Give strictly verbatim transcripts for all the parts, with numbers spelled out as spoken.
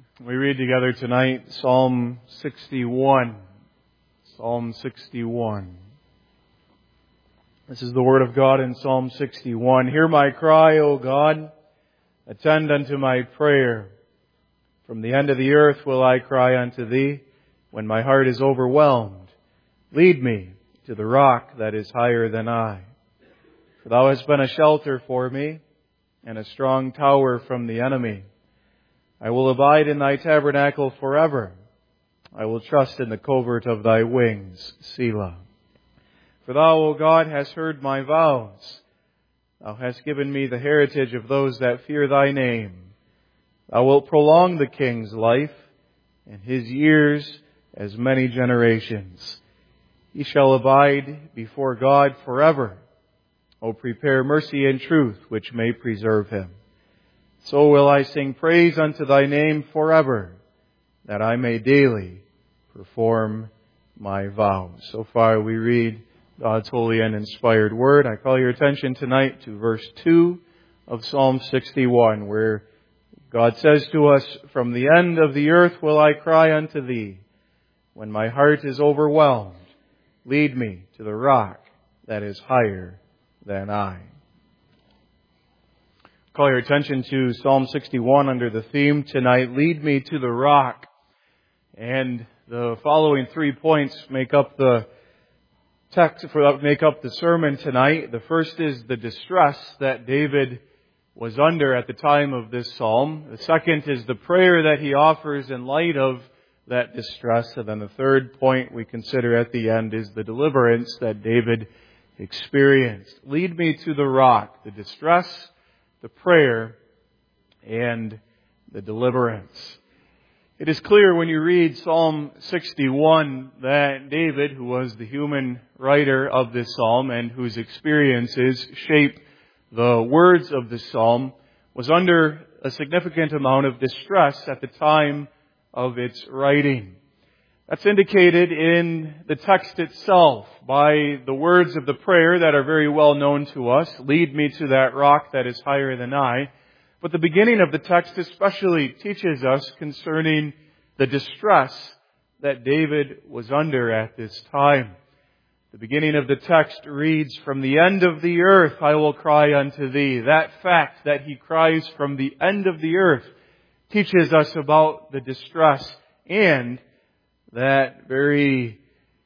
We read together tonight Psalm sixty-one. Psalm sixty-one. This is the word of God in Psalm sixty-one. Hear my cry, O God. Attend unto my prayer. From the end of the earth will I cry unto Thee when my heart is overwhelmed. Lead me to the rock that is higher than I. For Thou hast been a shelter for me and a strong tower from the enemy. I will abide in Thy tabernacle forever. I will trust in the covert of Thy wings. Selah. For Thou, O God, hast heard my vows. Thou hast given me the heritage of those that fear Thy name. Thou wilt prolong the king's life, and his years as many generations. He shall abide before God forever. O prepare mercy and truth, which may preserve him. So will I sing praise unto Thy name forever, that I may daily perform my vows. So far we read God's holy and inspired word. I call your attention tonight to verse two of Psalm sixty-one, where God says to us, From the end of the earth will I cry unto Thee. When my heart is overwhelmed, lead me to the rock that is higher than I. Call your attention to Psalm sixty-one under the theme tonight, Lead Me to the Rock. And the following three points make up the text, make up the sermon tonight. The first is the distress that David was under at the time of this psalm. The second is the prayer that he offers in light of that distress. And then the third point we consider at the end is the deliverance that David experienced. Lead me to the rock, the distress, the prayer, and the deliverance. It is clear when you read Psalm sixty-one that David, who was the human writer of this psalm and whose experiences shape the words of this psalm, was under a significant amount of distress at the time of its writing. That's indicated in the text itself by the words of the prayer that are very well known to us. Lead me to that rock that is higher than I. But the beginning of the text especially teaches us concerning the distress that David was under at this time. The beginning of the text reads, From the end of the earth I will cry unto Thee. That fact that he cries from the end of the earth teaches us about the distress and that very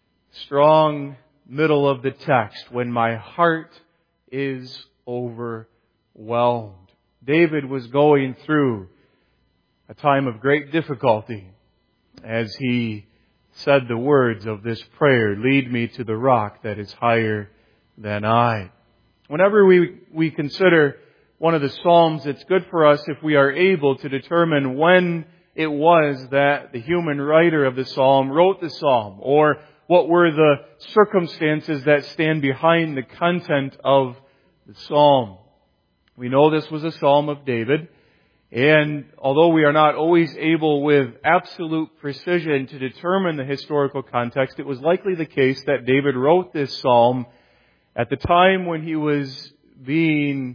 strong middle of the text, when my heart is overwhelmed. David was going through a time of great difficulty as he said the words of this prayer, Lead me to the rock that is higher than I. Whenever we, we consider one of the Psalms, it's good for us if we are able to determine when it was that the human writer of the psalm wrote the psalm, or what were the circumstances that stand behind the content of the psalm. We know this was a psalm of David, and although we are not always able with absolute precision to determine the historical context, it was likely the case that David wrote this psalm at the time when he was being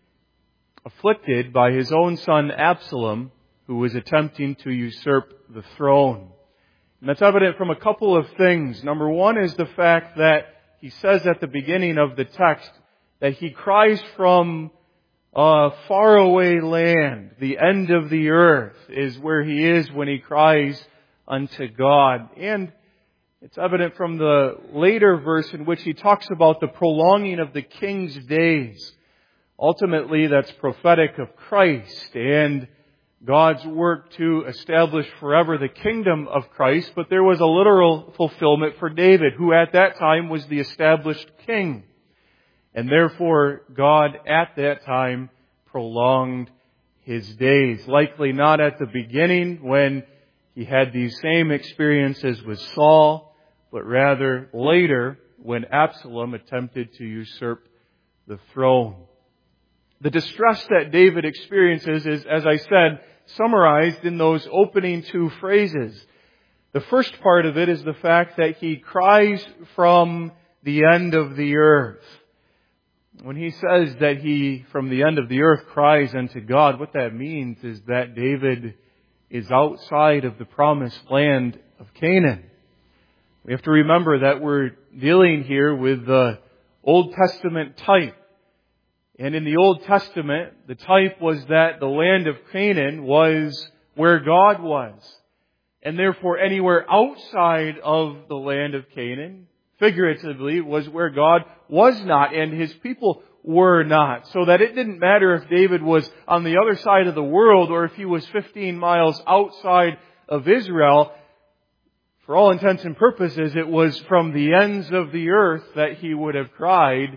afflicted by his own son Absalom, who was attempting to usurp the throne. And that's evident from a couple of things. Number one is the fact that he says at the beginning of the text that he cries from a faraway land. The end of the earth is where he is when he cries unto God. And it's evident from the later verse in which he talks about the prolonging of the king's days. Ultimately, that's prophetic of Christ and God's work to establish forever the kingdom of Christ, but there was a literal fulfillment for David, who at that time was the established king. And therefore, God at that time prolonged his days. Likely not at the beginning when he had these same experiences with Saul, but rather later when Absalom attempted to usurp the throne. The distress that David experiences is, as I said, summarized in those opening two phrases. The first part of it is the fact that he cries from the end of the earth. When he says that he, from the end of the earth, cries unto God, what that means is that David is outside of the promised land of Canaan. We have to remember that we're dealing here with the Old Testament type. And in the Old Testament, the type was that the land of Canaan was where God was. And therefore, anywhere outside of the land of Canaan, figuratively, was where God was not and His people were not. So that it didn't matter if David was on the other side of the world or if he was fifteen miles outside of Israel. For all intents and purposes, it was from the ends of the earth that he would have cried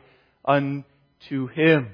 unto Him.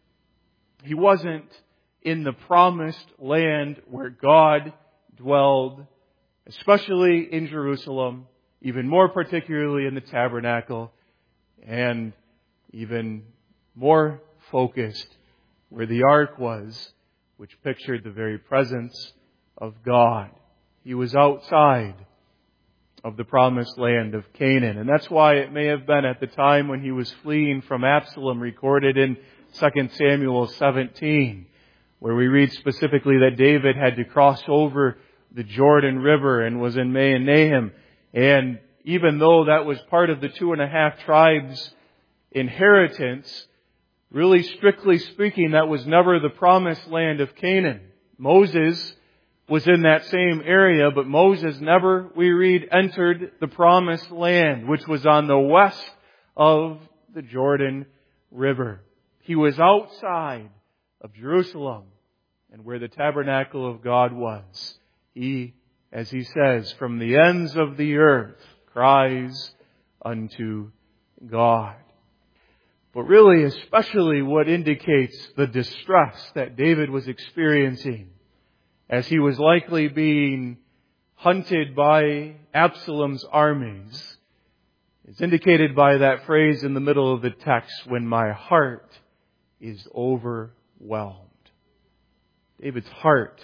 He wasn't in the promised land where God dwelled, especially in Jerusalem, even more particularly in the tabernacle, and even more focused where the ark was, which pictured the very presence of God. He was outside of the promised land of Canaan. And that's why it may have been at the time when he was fleeing from Absalom, recorded in Second Samuel seventeen, where we read specifically that David had to cross over the Jordan River and was in Mahanaim. And even though that was part of the two and a half tribes' inheritance, really strictly speaking, that was never the promised land of Canaan. Moses was in that same area, but Moses never, we read, entered the promised land, which was on the west of the Jordan River. He was outside of Jerusalem and where the tabernacle of God was. He, as he says, from the ends of the earth cries unto God. But really, especially what indicates the distress that David was experiencing as he was likely being hunted by Absalom's armies, is indicated by that phrase in the middle of the text, when my heart is overwhelmed. David's heart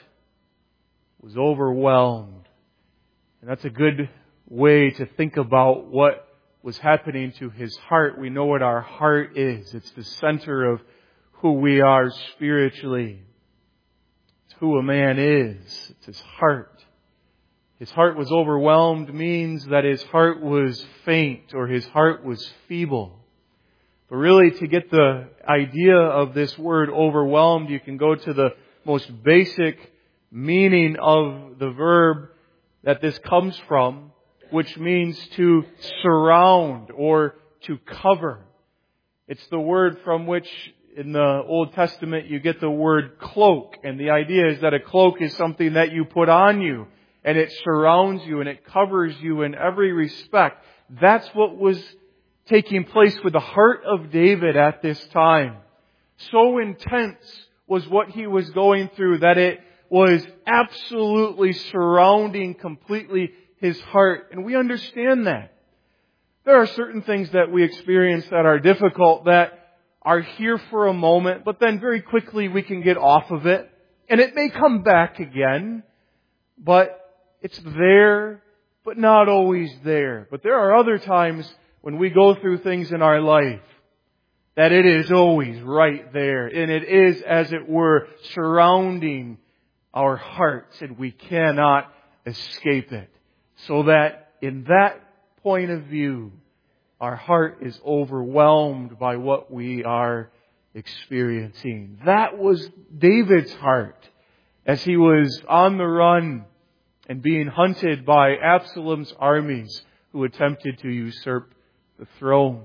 was overwhelmed. And that's a good way to think about what was happening to his heart. We know what our heart is. It's the center of who we are spiritually. It's who a man is. It's his heart. His heart was overwhelmed means that his heart was faint or his heart was feeble. But really, to get the idea of this word overwhelmed, you can go to the most basic meaning of the verb that this comes from, which means to surround or to cover. It's the word from which in the Old Testament you get the word cloak. And the idea is that a cloak is something that you put on you and it surrounds you and it covers you in every respect. That's what was taking place with the heart of David at this time. So intense was what he was going through that it was absolutely surrounding completely his heart. And we understand that. There are certain things that we experience that are difficult, that are here for a moment, but then very quickly we can get off of it. And it may come back again, but it's there, but not always there. But there are other times when we go through things in our life that it is always right there. And it is, as it were, surrounding our hearts, and we cannot escape it. So that in that point of view, our heart is overwhelmed by what we are experiencing. That was David's heart as he was on the run and being hunted by Absalom's armies who attempted to usurp the throne.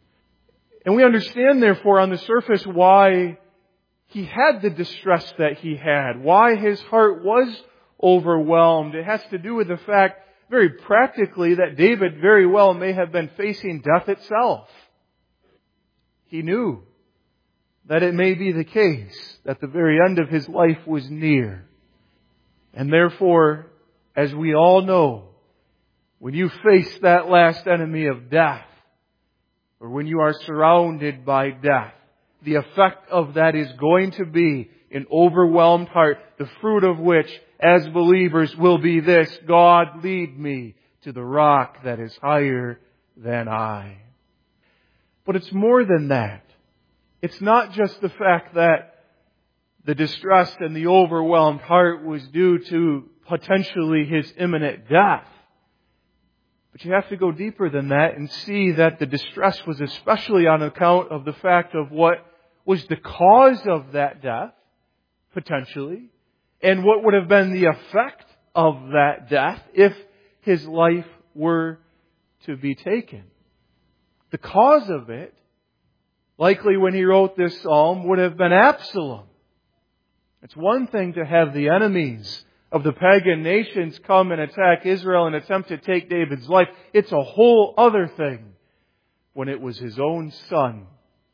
And we understand, therefore, on the surface why he had the distress that he had, why his heart was overwhelmed. It has to do with the fact, very practically, that David very well may have been facing death itself. He knew that it may be the case that the very end of his life was near. And therefore, as we all know, when you face that last enemy of death, or when you are surrounded by death, the effect of that is going to be an overwhelmed heart, the fruit of which, as believers, will be this: God, lead me to the rock that is higher than I. But it's more than that. It's not just the fact that the distressed and the overwhelmed heart was due to potentially his imminent death. But you have to go deeper than that and see that the distress was especially on account of the fact of what was the cause of that death, potentially, and what would have been the effect of that death if his life were to be taken. The cause of it, likely when he wrote this psalm, would have been Absalom. It's one thing to have the enemies of the pagan nations come and attack Israel and attempt to take David's life. It's a whole other thing when it was his own son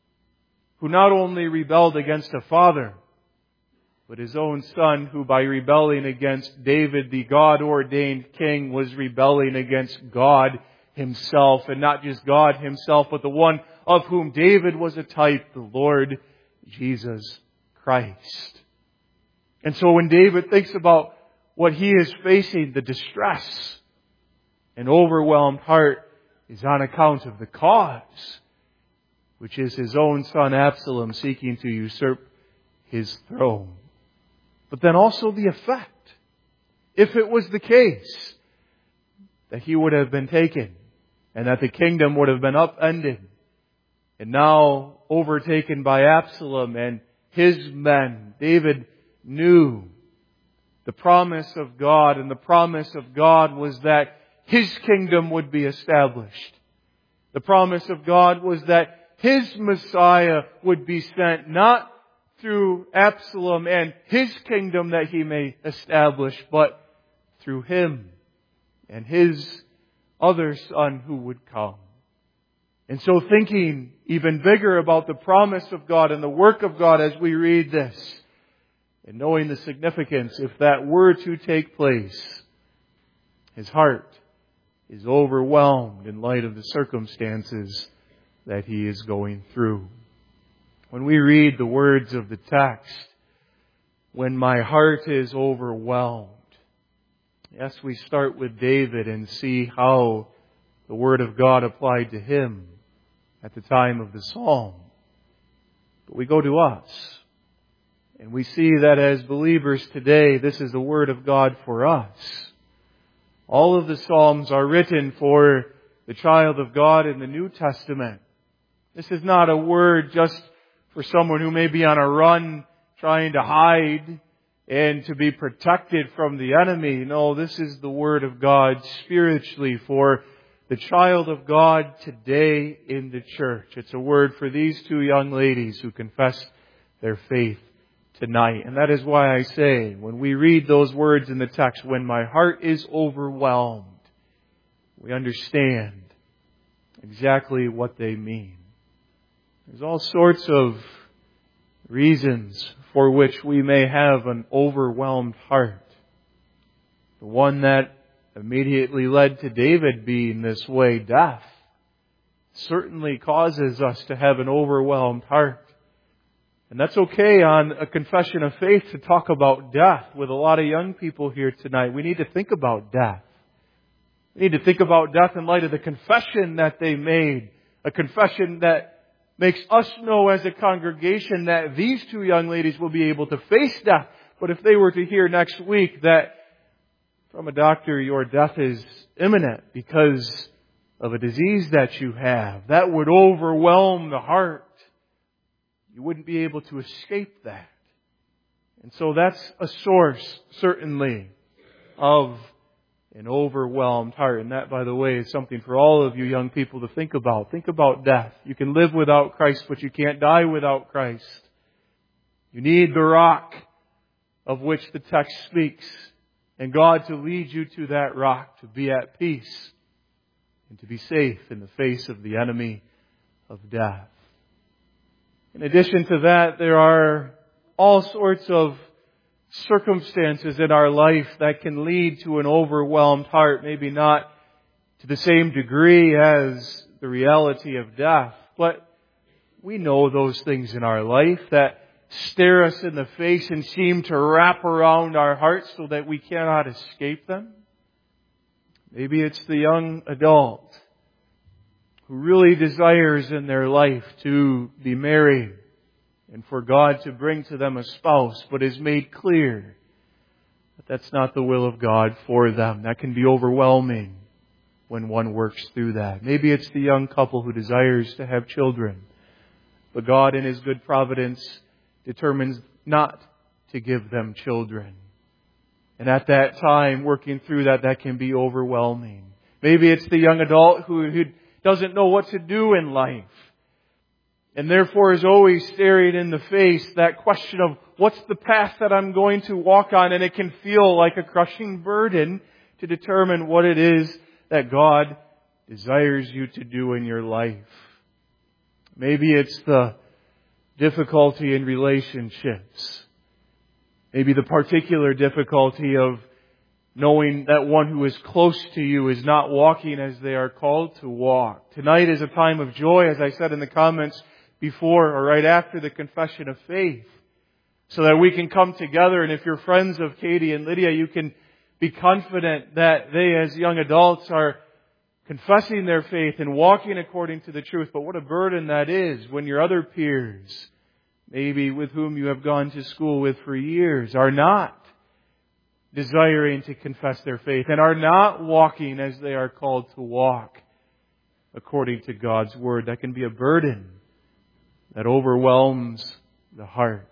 who not only rebelled against a father, but his own son who by rebelling against David, the God-ordained king, was rebelling against God himself. And not just God himself, but the one of whom David was a type, the Lord Jesus Christ. And so when David thinks about what he is facing, the distress and overwhelmed heart is on account of the cause, which is his own son Absalom seeking to usurp his throne. But then also the effect. If it was the case that he would have been taken and that the kingdom would have been upended and now overtaken by Absalom and his men, David knew the promise of God, and the promise of God was that his kingdom would be established. The promise of God was that his Messiah would be sent, not through Absalom and his kingdom that he may establish, but through him and his other son who would come. And so thinking even bigger about the promise of God and the work of God as we read this, and knowing the significance, if that were to take place, his heart is overwhelmed in light of the circumstances that he is going through. When we read the words of the text, when my heart is overwhelmed, yes, we start with David and see how the Word of God applied to him at the time of the psalm. But we go to us, and we see that as believers today, this is the Word of God for us. All of the Psalms are written for the child of God in the New Testament. This is not a word just for someone who may be on a run trying to hide and to be protected from the enemy. No, this is the Word of God spiritually for the child of God today in the church. It's a word for these two young ladies who confess their faith tonight. And that is why I say, when we read those words in the text, when my heart is overwhelmed, we understand exactly what they mean. There's all sorts of reasons for which we may have an overwhelmed heart. The one that immediately led to David being this way, death, certainly causes us to have an overwhelmed heart. And that's okay on a confession of faith to talk about death with a lot of young people here tonight. We need to think about death. We need to think about death in light of the confession that they made. A confession that makes us know as a congregation that these two young ladies will be able to face death. But if they were to hear next week that from a doctor your death is imminent because of a disease that you have, that would overwhelm the heart. You wouldn't be able to escape that. And so that's a source, certainly, of an overwhelmed heart. And that, by the way, is something for all of you young people to think about. Think about death. You can live without Christ, but you can't die without Christ. You need the rock of which the text speaks, and God to lead you to that rock, to be at peace and to be safe in the face of the enemy of death. In addition to that, there are all sorts of circumstances in our life that can lead to an overwhelmed heart. Maybe not to the same degree as the reality of death, but we know those things in our life that stare us in the face and seem to wrap around our hearts so that we cannot escape them. Maybe it's the young adult who really desires in their life to be married and for God to bring to them a spouse, but is made clear that that's not the will of God for them. That can be overwhelming when one works through that. Maybe it's the young couple who desires to have children, but God in His good providence determines not to give them children. And at that time, working through that, that can be overwhelming. Maybe it's the young adult who, who doesn't know what to do in life, and therefore is always staring in the face that question of what's the path that I'm going to walk on, and it can feel like a crushing burden to determine what it is that God desires you to do in your life. Maybe it's the difficulty in relationships. Maybe the particular difficulty of knowing that one who is close to you is not walking as they are called to walk. Tonight is a time of joy, as I said in the comments before or right after the confession of faith, so that we can come together. And if you're friends of Katie and Lydia, you can be confident that they, as young adults, are confessing their faith and walking according to the truth. But what a burden that is when your other peers, maybe with whom you have gone to school with for years, are not desiring to confess their faith and are not walking as they are called to walk according to God's Word. That can be a burden that overwhelms the heart.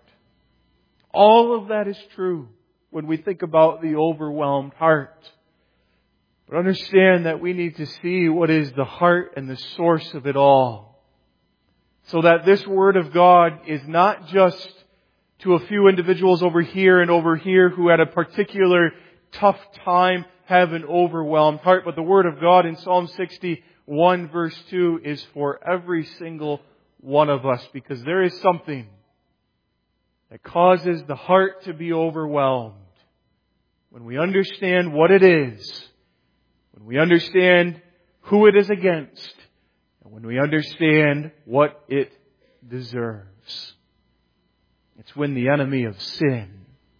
All of that is true when we think about the overwhelmed heart. But understand that we need to see what is the heart and the source of it all, so that this Word of God is not just to a few individuals over here and over here who at a particular tough time have an overwhelmed heart, but the Word of God in Psalm sixty-one verse two is for every single one of us, because there is something that causes the heart to be overwhelmed when we understand what it is, when we understand who it is against, and when we understand what it deserves. It's when the enemy of sin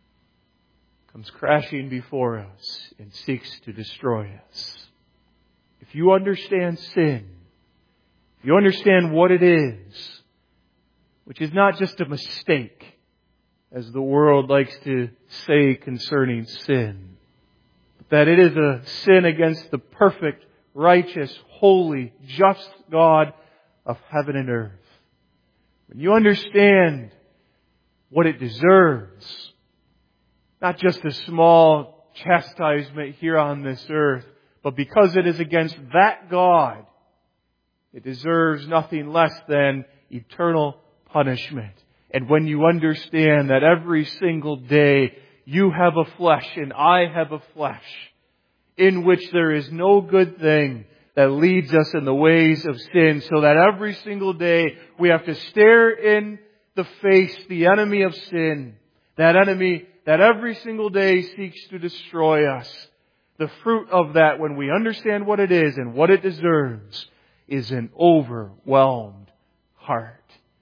comes crashing before us and seeks to destroy us. If you understand sin, if you understand what it is, which is not just a mistake, as the world likes to say concerning sin, but that it is a sin against the perfect, righteous, holy, just God of heaven and earth. When you understand what it deserves, not just a small chastisement here on this earth, but because it is against that God, it deserves nothing less than eternal punishment. And when you understand that every single day you have a flesh and I have a flesh in which there is no good thing that leads us in the ways of sin, so that every single day we have to stare in the face the enemy of sin, that enemy that every single day seeks to destroy us. The fruit of that, when we understand what it is and what it deserves, is an overwhelmed heart.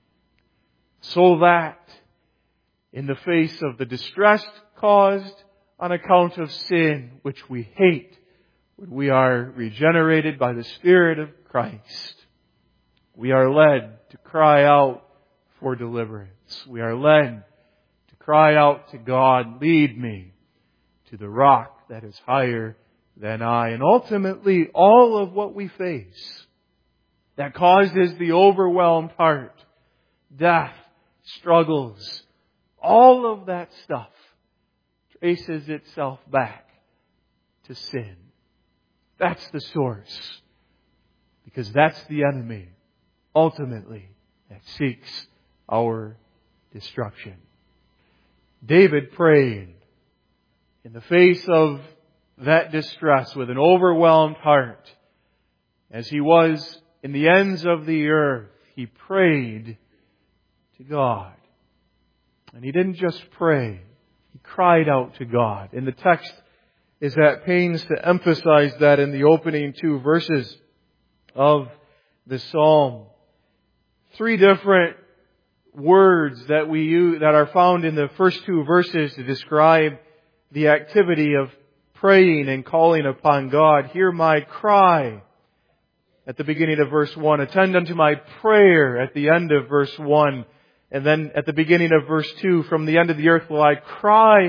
So that in the face of the distress caused on account of sin, which we hate, when we are regenerated by the Spirit of Christ, we are led to cry out for deliverance. We are led to cry out to God, lead me to the rock that is higher than I. And ultimately, all of what we face that causes the overwhelmed heart, death, struggles, all of that stuff traces itself back to sin. That's the source. Because that's the enemy, ultimately, that seeks our destruction. David prayed in the face of that distress with an overwhelmed heart. As he was in the ends of the earth, he prayed to God. And he didn't just pray, he cried out to God. And the text is at pains to emphasize that in the opening two verses of the psalm. Three different words that we use, that are found in the first two verses to describe the activity of praying and calling upon God. Hear my cry at the beginning of verse one. Attend unto my prayer at the end of verse one. And then at the beginning of verse two, from the end of the earth will I cry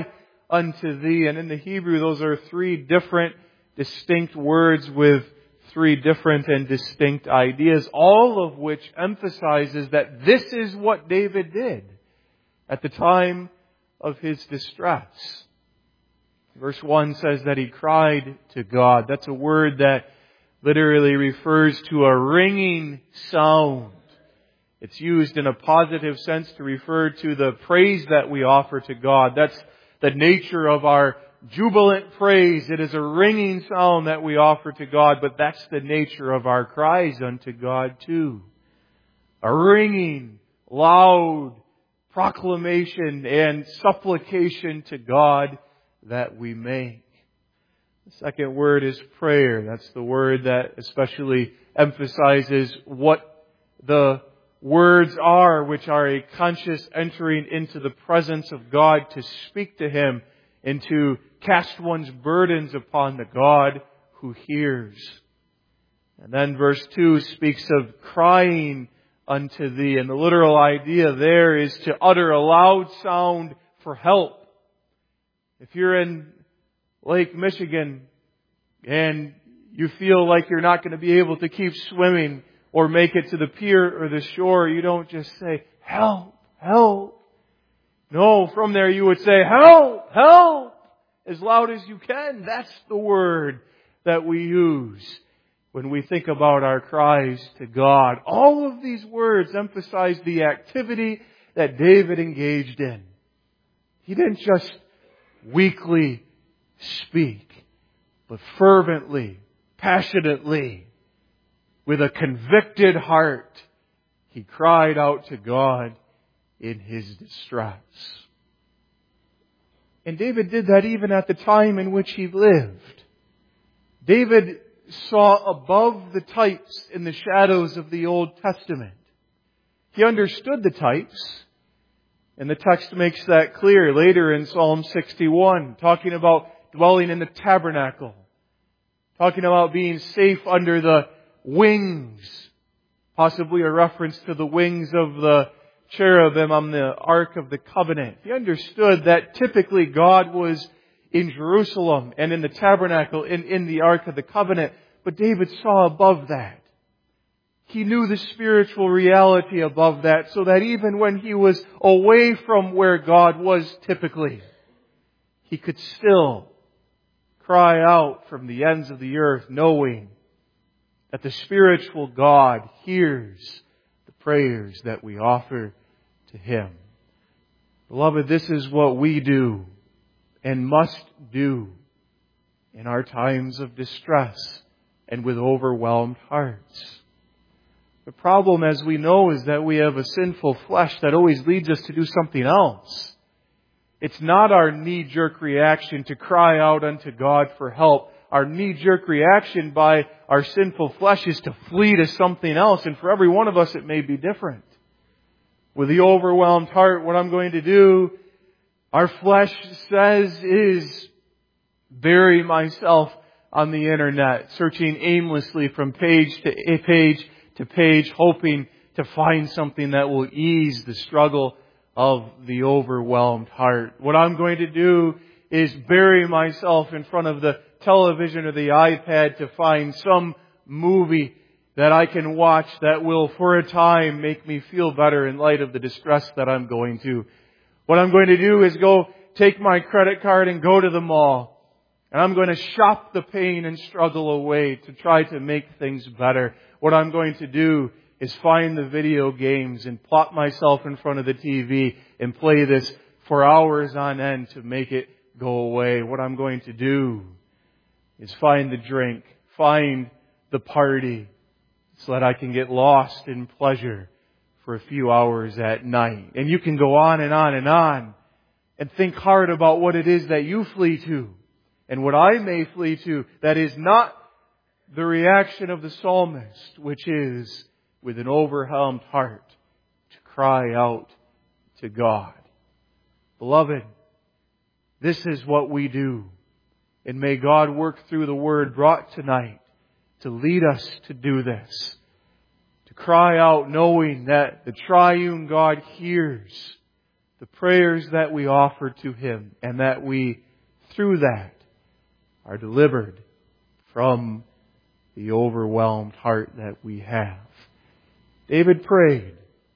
unto Thee. And in the Hebrew, those are three different, distinct words with three different and distinct ideas, all of which emphasizes that this is what David did at the time of his distress. Verse one says that he cried to God. That's a word that literally refers to a ringing sound. It's used in a positive sense to refer to the praise that we offer to God. That's the nature of our jubilant praise. It is a ringing sound that we offer to God, but that's the nature of our cries unto God too. A ringing, loud proclamation and supplication to God that we make. The second word is prayer. That's the word that especially emphasizes what the words are, which are a conscious entering into the presence of God to speak to Him and to cast one's burdens upon the God who hears. And then verse two speaks of crying unto Thee. And the literal idea there is to utter a loud sound for help. If you're in Lake Michigan and you feel like you're not going to be able to keep swimming or make it to the pier or the shore, you don't just say, help, help. No, from there you would say, help, help, as loud as you can. That's the word that we use when we think about our cries to God. All of these words emphasize the activity that David engaged in. He didn't just weakly speak, but fervently, passionately, with a convicted heart, he cried out to God in his distress. And David did that even at the time in which he lived. David saw above the types in the shadows of the Old Testament. He understood the types, and the text makes that clear later in Psalm sixty-one, talking about dwelling in the tabernacle, talking about being safe under the wings, possibly a reference to the wings of the cherubim on the Ark of the Covenant. He understood that typically God was in Jerusalem and in the tabernacle, in, in the Ark of the Covenant, but David saw above that. He knew the spiritual reality above that, so that even when he was away from where God was typically, he could still cry out from the ends of the earth, knowing that the spiritual God hears the prayers that we offer to Him. Beloved, this is what we do and must do in our times of distress and with overwhelmed hearts. The problem, as we know, is that we have a sinful flesh that always leads us to do something else. It's not our knee-jerk reaction to cry out unto God for help. Our knee-jerk reaction by our sinful flesh is to flee to something else. And for every one of us, it may be different. With the overwhelmed heart, what I'm going to do, our flesh says, is bury myself on the internet, searching aimlessly from page to page to page, hoping to find something that will ease the struggle of the overwhelmed heart. What I'm going to do is bury myself in front of the television or the iPad to find some movie that I can watch that will, for a time, make me feel better in light of the distress that I'm going to. What I'm going to do is go take my credit card and go to the mall. And I'm going to shop the pain and struggle away to try to make things better. What I'm going to do is find the video games and plop myself in front of the T V and play this for hours on end to make it go away. What I'm going to do is find the drink, find the party, so that I can get lost in pleasure for a few hours at night. And you can go on and on and on and think hard about what it is that you flee to and what I may flee to that is not the reaction of the psalmist, which is with an overwhelmed heart to cry out to God. Beloved, this is what we do. And may God work through the word brought tonight to lead us to do this. To cry out knowing that the triune God hears the prayers that we offer to Him, and that we, through that, are delivered from the overwhelmed heart that we have. David prayed.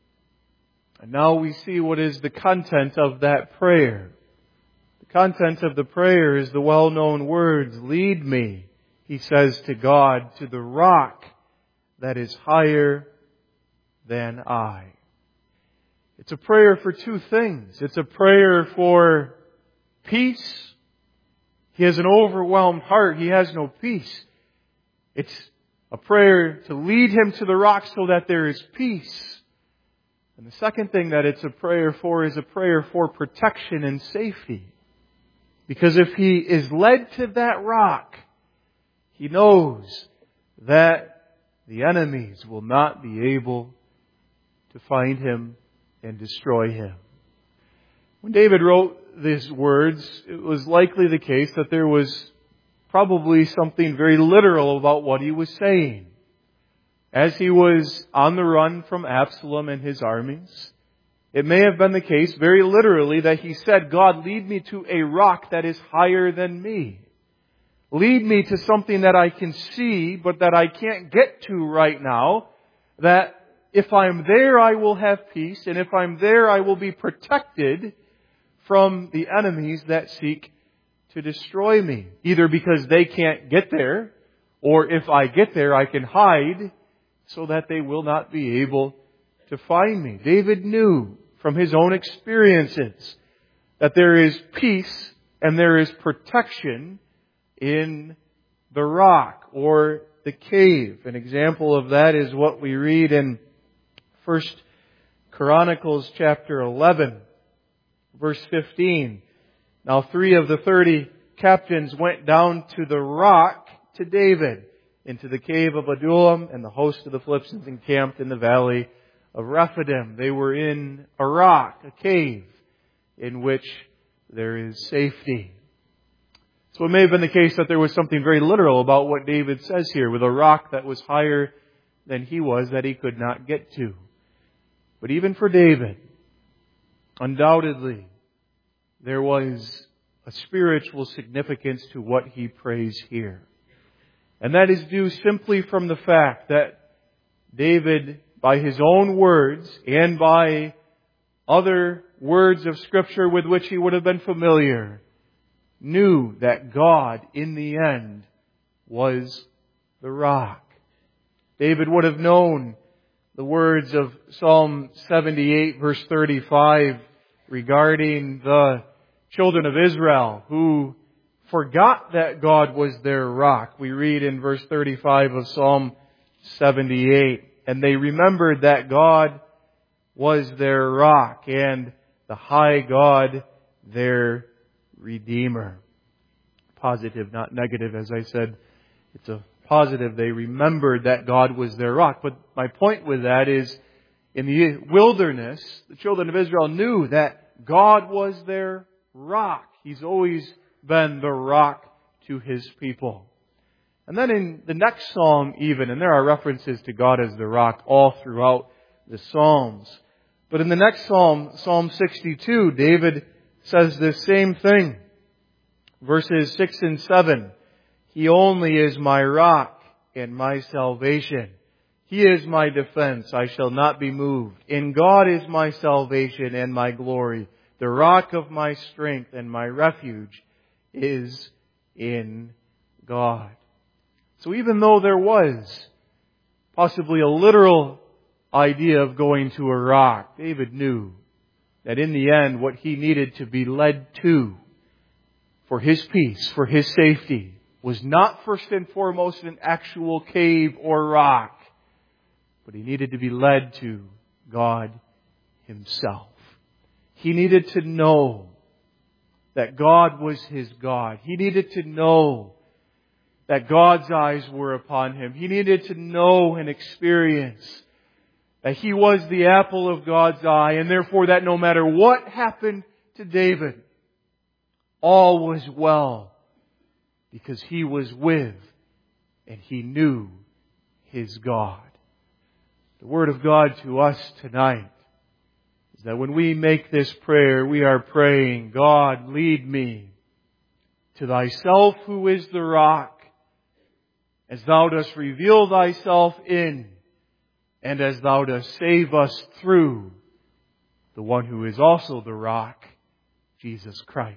And now we see what is the content of that prayer. The content of the prayer is the well-known words, "Lead me," he says to God, "to the rock that is higher than I." It's a prayer for two things. It's a prayer for peace. He has an overwhelmed heart. He has no peace. It's a prayer to lead him to the rock so that there is peace. And the second thing that it's a prayer for is a prayer for protection and safety. Because if he is led to that rock, he knows that the enemies will not be able to find him and destroy him. When David wrote these words, it was likely the case that there was probably something very literal about what he was saying. As he was on the run from Absalom and his armies, it may have been the case very literally that he said, "God, lead me to a rock that is higher than me. Lead me to something that I can see but that I can't get to right now, that if I'm there I will have peace, and if I'm there I will be protected from the enemies that seek to destroy me. Either because they can't get there, or if I get there I can hide so that they will not be able to find me." David knew from his own experiences that there is peace and there is protection in the rock or the cave. An example of that is what we read in First Chronicles chapter eleven, verse fifteen. "Now three of the thirty captains went down to the rock to David, into the cave of Adullam, and the host of the Philistines encamped in the valley of Rephidim." They were in a rock, a cave, in which there is safety. So it may have been the case that there was something very literal about what David says here, with a rock that was higher than he was that he could not get to. But even for David, undoubtedly, there was a spiritual significance to what he prays here. And that is due simply from the fact that David, by his own words and by other words of Scripture with which he would have been familiar, knew that God, in the end, was the rock. David would have known the words of Psalm seventy-eight, verse thirty-five, regarding the children of Israel who forgot that God was their rock. We read in verse thirty-five of Psalm seventy-eight, "And they remembered that God was their rock, and the high God their Redeemer." Positive, not negative, as I said. It's a positive. They remembered that God was their rock. But my point with that is, in the wilderness, the children of Israel knew that God was their rock. He's always been the rock to His people. And then in the next psalm even, and there are references to God as the rock all throughout the Psalms. But in the next psalm, Psalm sixty-two, David says this same thing. Verses six and seven. "He only is my rock and my salvation. He is my defense. I shall not be moved. In God is my salvation and my glory. The rock of my strength and my refuge is in God." So even though there was possibly a literal idea of going to a rock, David knew that in the end what he needed to be led to for his peace, for his safety, was not first and foremost an actual cave or rock, but he needed to be led to God Himself. He needed to know that God was his God. He needed to know that God's eyes were upon him. He needed to know and experience that he was the apple of God's eye, and therefore that no matter what happened to David, all was well, because he was with and he knew his God. The Word of God to us tonight is is that when we make this prayer, we are praying, God, lead me to Thyself who is the rock, as Thou dost reveal Thyself in, and as Thou dost save us through the one who is also the rock, Jesus Christ.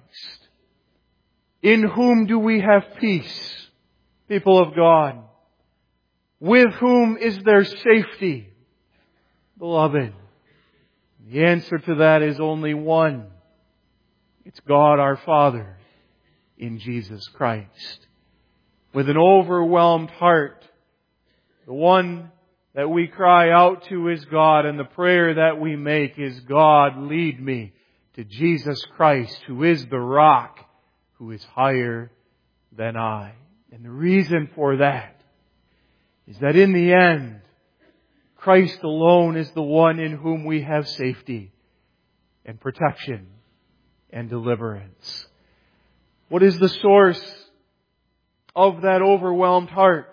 In whom do we have peace, people of God? With whom is there safety, beloved? The answer to that is only one. It's God our Father in Jesus Christ. With an overwhelmed heart, the one that we cry out to is God, and the prayer that we make is, God, lead me to Jesus Christ, who is the rock, who is higher than I. And the reason for that is that in the end, Christ alone is the one in whom we have safety and protection and deliverance. What is the source of that overwhelmed heart?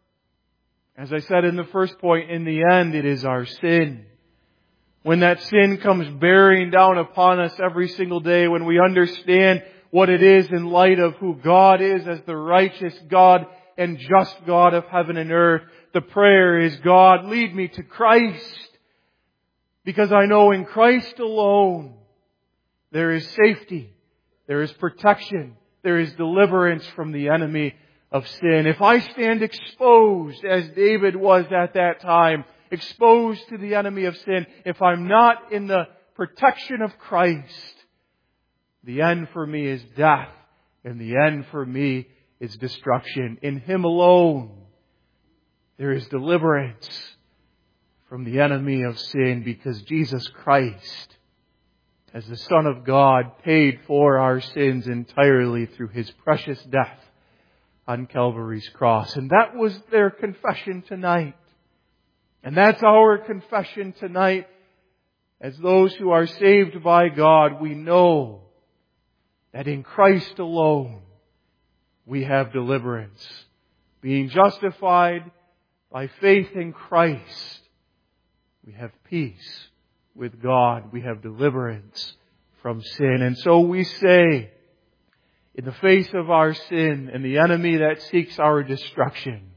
As I said in the first point, in the end, it is our sin. When that sin comes bearing down upon us every single day, when we understand what it is in light of who God is as the righteous God and just God of heaven and earth, the prayer is, God, lead me to Christ. Because I know in Christ alone there is safety, there is protection, there is deliverance from the enemy of sin. If I stand exposed, as David was at that time, exposed to the enemy of sin, if I'm not in the protection of Christ, the end for me is death, and the end for me is destruction. In Him alone, there is deliverance from the enemy of sin, because Jesus Christ, as the Son of God, paid for our sins entirely through His precious death on Calvary's cross. And that was their confession tonight. And that's our confession tonight. As those who are saved by God, we know that in Christ alone we have deliverance. Being justified by faith in Christ, we have peace with God. We have deliverance from sin. And so we say, in the face of our sin and the enemy that seeks our destruction,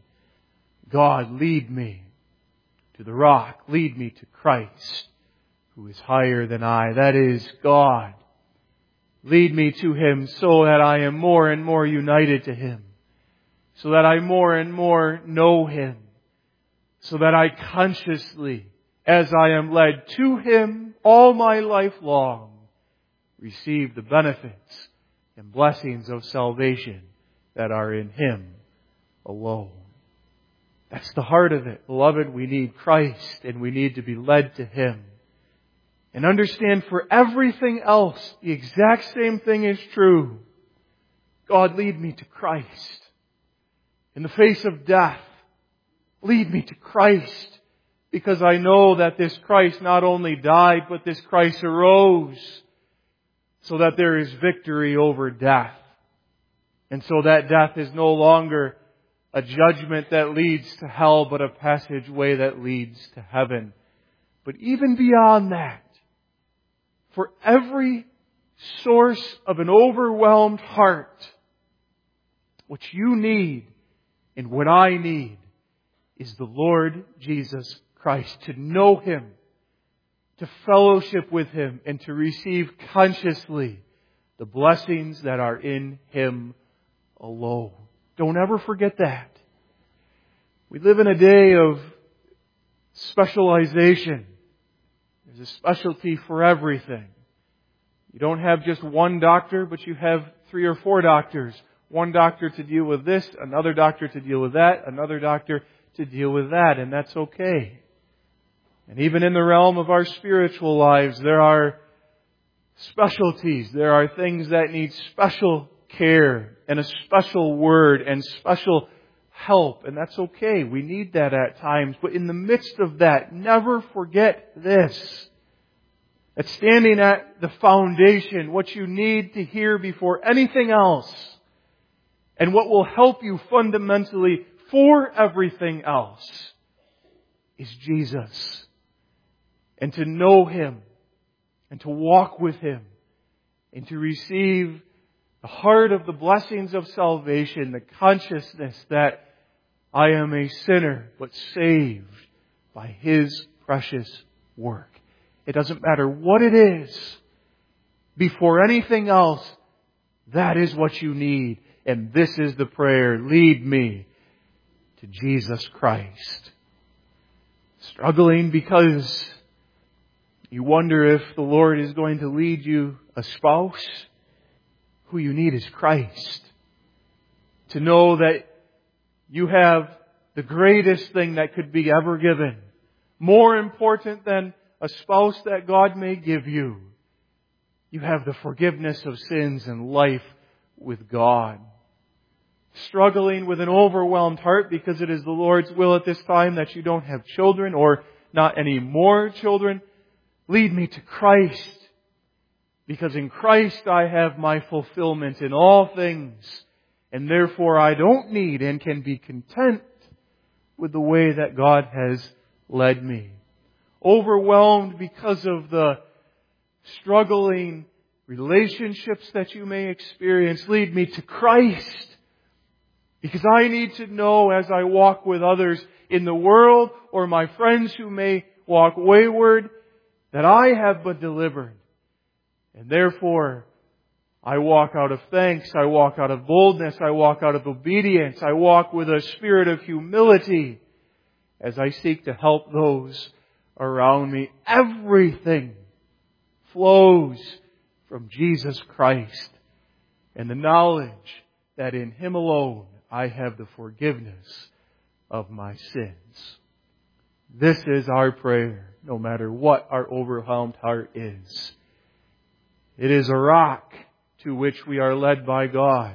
God, lead me to the rock. Lead me to Christ, who is higher than I. That is God. Lead me to Him so that I am more and more united to Him. So that I more and more know Him. So that I consciously, as I am led to Him all my life long, receive the benefits and blessings of salvation that are in Him alone. That's the heart of it. Beloved, we need Christ, and we need to be led to Him. And understand, for everything else, the exact same thing is true. God, lead me to Christ. In the face of death, lead me to Christ. Because I know that this Christ not only died, but this Christ arose, so that there is victory over death. And so that death is no longer a judgment that leads to hell, but a passageway that leads to heaven. But even beyond that, for every source of an overwhelmed heart, what you need and what I need is the Lord Jesus Christ. To know Him, to fellowship with Him, and to receive consciously the blessings that are in Him alone. Don't ever forget that. We live in a day of specialization. There's a specialty for everything. You don't have just one doctor, but you have three or four doctors. One doctor to deal with this, another doctor to deal with that, another doctor to deal with that, and that's okay. And even in the realm of our spiritual lives, there are specialties. There are things that need special care and a special word and special help. And that's okay. We need that at times. But in the midst of that, never forget this. That standing at the foundation, what you need to hear before anything else, and what will help you fundamentally for everything else, is Jesus. And to know Him and to walk with Him and to receive the heart of the blessings of salvation, the consciousness that I am a sinner but saved by His precious work. It doesn't matter what it is. Before anything else, that is what you need. And this is the prayer. Lead me to Jesus Christ. Struggling because you wonder if the Lord is going to lead you a spouse? Who you need is Christ. To know that you have the greatest thing that could be ever given. More important than a spouse that God may give you. You have the forgiveness of sins and life with God. Struggling with an overwhelmed heart because it is the Lord's will at this time that you don't have children or not any more children. Lead me to Christ. Because in Christ I have my fulfillment in all things. And therefore I don't need and can be content with the way that God has led me. Overwhelmed because of the struggling relationships that you may experience. Lead me to Christ. Because I need to know as I walk with others in the world or my friends who may walk wayward that I have been delivered. And therefore, I walk out of thanks, I walk out of boldness, I walk out of obedience, I walk with a spirit of humility as I seek to help those around me. Everything flows from Jesus Christ and the knowledge that in Him alone I have the forgiveness of my sins. This is our prayer, no matter what our overwhelmed heart is. It is a rock to which we are led by God.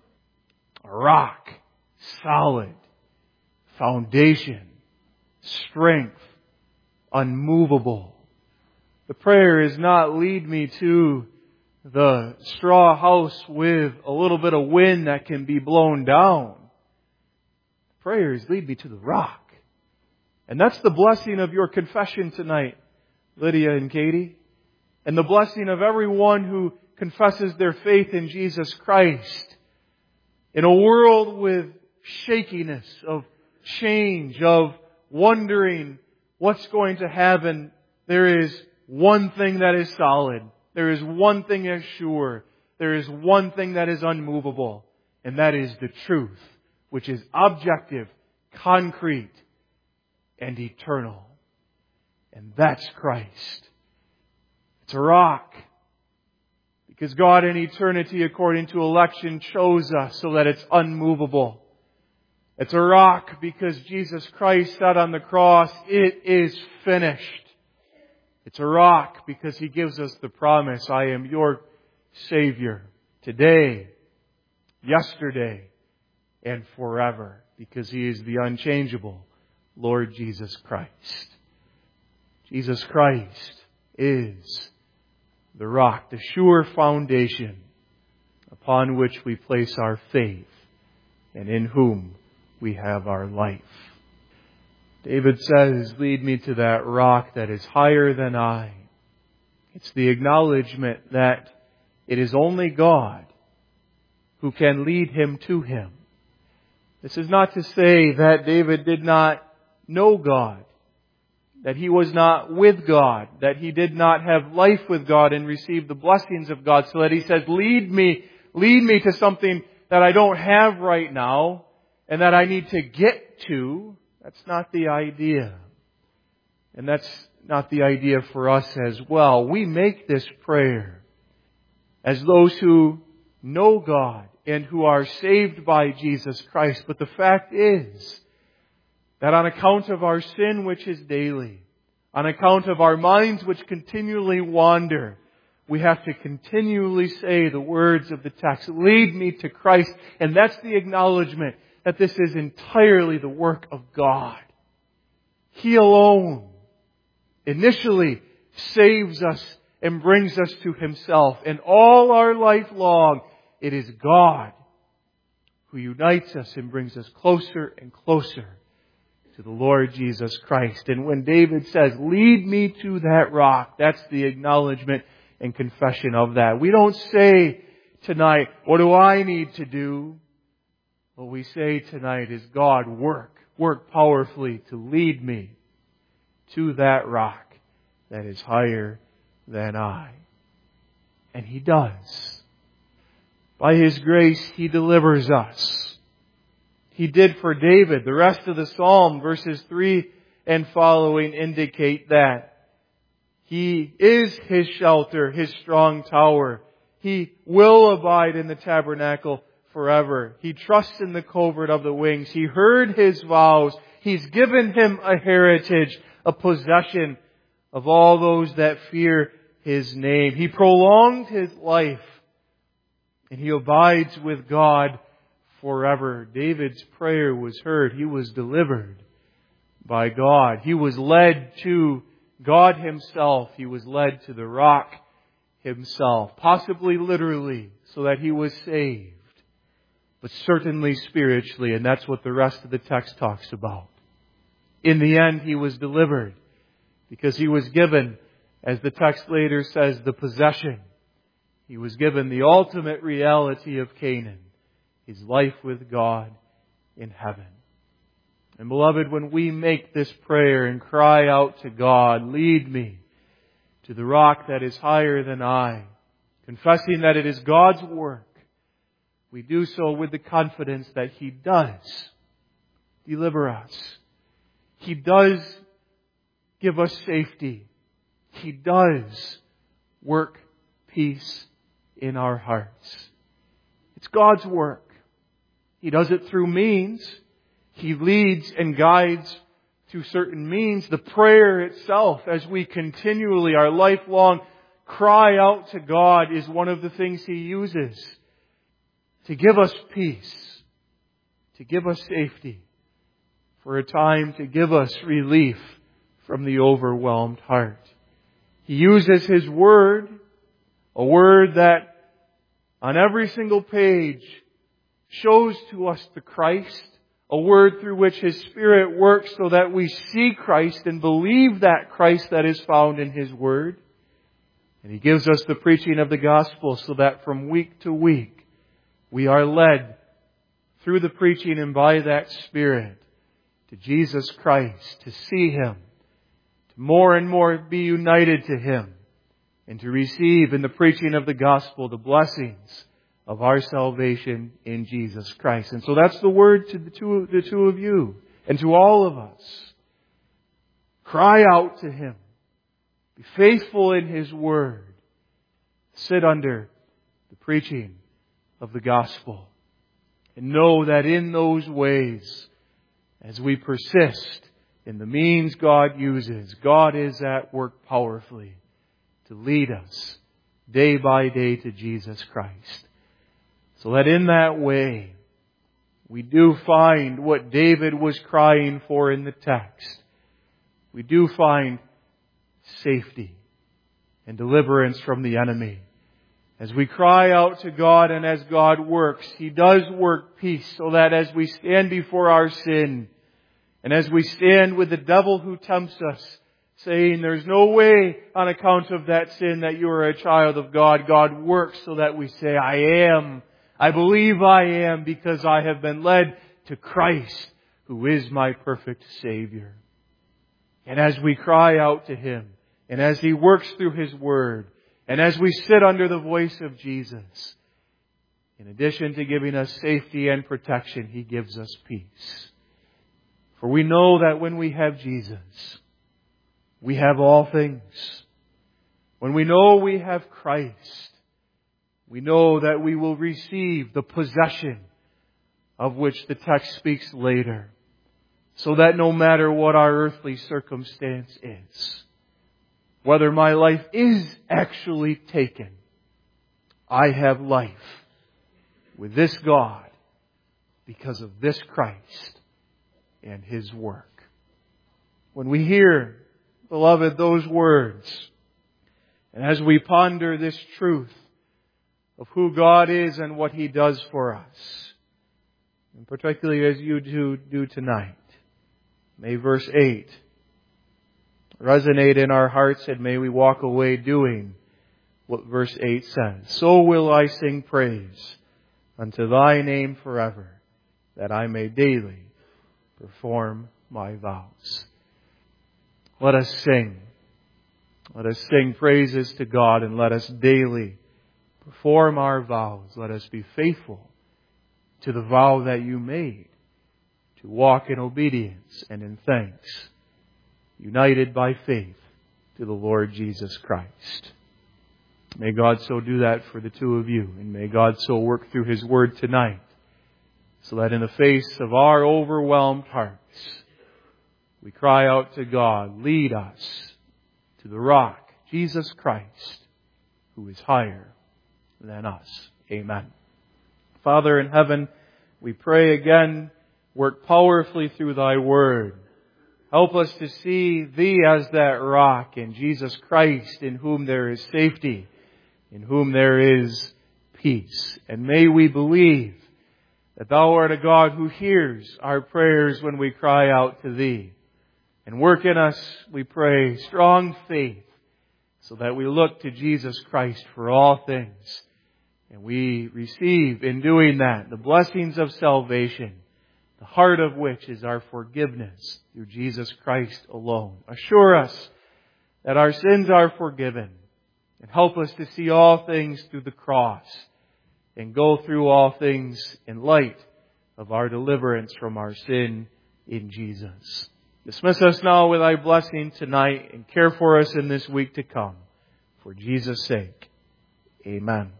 A rock, solid, foundation, strength, unmovable. The prayer is not lead me to the straw house with a little bit of wind that can be blown down. The prayer is lead me to the rock. And that's the blessing of your confession tonight, Lydia and Katie. And the blessing of everyone who confesses their faith in Jesus Christ. In a world with shakiness, of change, of wondering what's going to happen, there is one thing that is solid. There is one thing that is sure. There is one thing that is unmovable. And that is the truth, which is objective, concrete, and eternal. And that's Christ. It's a rock. Because God in eternity, according to election, chose us so that it's unmovable. It's a rock because Jesus Christ said on the cross, it is finished. It's a rock because He gives us the promise, I am your Savior today, yesterday, and forever. Because He is the unchangeable Lord Jesus Christ. Jesus Christ is the rock, the sure foundation upon which we place our faith and in whom we have our life. David says, lead me to that rock that is higher than I. It's the acknowledgement that it is only God who can lead him to Him. This is not to say that David did not know God, that he was not with God, that he did not have life with God and receive the blessings of God, so that he says, lead me, lead me to something that I don't have right now and that I need to get to. That's not the idea. And that's not the idea for us as well. We make this prayer as those who know God and who are saved by Jesus Christ. But the fact is that on account of our sin, which is daily, on account of our minds which continually wander, we have to continually say the words of the text, lead me to Christ. And that's the acknowledgement that this is entirely the work of God. He alone initially saves us and brings us to Himself. And all our life long, it is God who unites us and brings us closer and closer to the Lord Jesus Christ. And when David says, lead me to that rock, that's the acknowledgement and confession of that. We don't say tonight, what do I need to do? What we say tonight is, God, work, work powerfully to lead me to that rock that is higher than I. And He does. By His grace, He delivers us. He did for David. The rest of the psalm, verses three and following, indicate that. He is His shelter, His strong tower. He will abide in the tabernacle forever. He trusts in the covert of the wings. He heard His vows. He's given him a heritage, a possession of all those that fear His name. He prolonged his life, and he abides with God forever. David's prayer was heard. He was delivered by God. He was led to God Himself. He was led to the rock Himself. Possibly literally, so that he was saved. But certainly spiritually, and that's what the rest of the text talks about. In the end, he was delivered because he was given, as the text later says, the possession. He was given the ultimate reality of Canaan, his life with God in heaven. And beloved, when we make this prayer and cry out to God, lead me to the rock that is higher than I, confessing that it is God's work, we do so with the confidence that He does deliver us. He does give us safety. He does work peace in our hearts. It's God's work. He does it through means. He leads and guides through certain means. The prayer itself, as we continually, our lifelong cry out to God, is one of the things He uses to give us peace, to give us safety, for a time to give us relief from the overwhelmed heart. He uses His Word, a Word that on every single page shows to us the Christ, a Word through which His Spirit works so that we see Christ and believe that Christ that is found in His Word. And He gives us the preaching of the gospel so that from week to week we are led through the preaching and by that Spirit to Jesus Christ, to see Him, to more and more be united to Him, and to receive in the preaching of the gospel the blessings of our salvation in Jesus Christ. And so that's the word to the two, the two of you and to all of us. Cry out to Him. Be faithful in His Word. Sit under the preaching of the gospel. And know that in those ways, as we persist in the means God uses, God is at work powerfully to lead us day by day to Jesus Christ. So that in that way, we do find what David was crying for in the text. We do find safety and deliverance from the enemy. As we cry out to God and as God works, He does work peace so that as we stand before our sin and as we stand with the devil who tempts us, saying there's no way on account of that sin that you are a child of God, God works so that we say, I am. I believe I am because I have been led to Christ, who is my perfect Savior. And as we cry out to Him, and as He works through His Word, and as we sit under the voice of Jesus, in addition to giving us safety and protection, He gives us peace. For we know that when we have Jesus, we have all things. When we know we have Christ, we know that we will receive the possession of which the text speaks later, so that no matter what our earthly circumstance is, whether my life is actually taken, I have life with this God because of this Christ and His work. When we hear, beloved, those words, and as we ponder this truth of who God is and what He does for us, and particularly as you do, do tonight, May verse eight resonate in our hearts, and may we walk away doing what verse eight says. So will I sing praise unto Thy name forever, that I may daily perform my vows. Let us sing. Let us sing praises to God, and let us daily perform our vows. Let us be faithful to the vow that you made, to walk in obedience and in thanks, united by faith to the Lord Jesus Christ. May God so do that for the two of you, and may God so work through His Word tonight, so that in the face of our overwhelmed hearts, we cry out to God, lead us to the rock, Jesus Christ, who is higher than us. Amen. Father in heaven, we pray again, work powerfully through Thy Word. Help us to see Thee as that rock, and Jesus Christ, in whom there is safety, in whom there is peace. And may we believe that Thou art a God who hears our prayers when we cry out to Thee. And work in us, we pray, strong faith, so that we look to Jesus Christ for all things. And we receive, in doing that, the blessings of salvation, the heart of which is our forgiveness through Jesus Christ alone. Assure us that our sins are forgiven, and help us to see all things through the cross, and go through all things in light of our deliverance from our sin in Jesus. Dismiss us now with Thy blessing tonight, and care for us in this week to come. For Jesus' sake, amen.